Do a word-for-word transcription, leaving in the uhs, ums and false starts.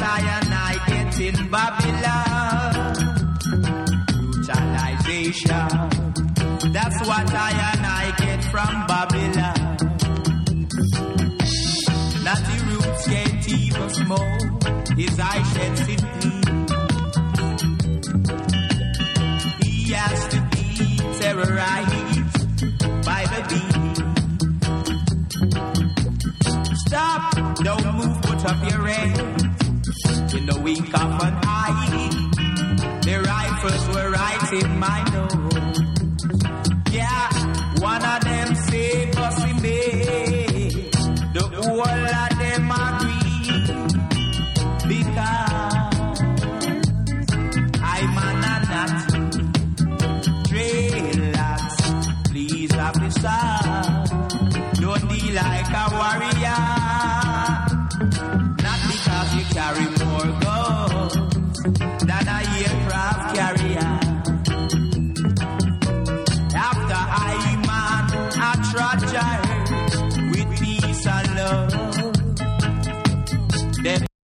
I and I get in Babylon. Brutalization. That's what I and I get from Babylon. Not the roots can't even smoke. His eye shed simply. He has to be terrorized by the bee. Stop, don't move, put up your head. In the wink of an eye, the rifles were right in my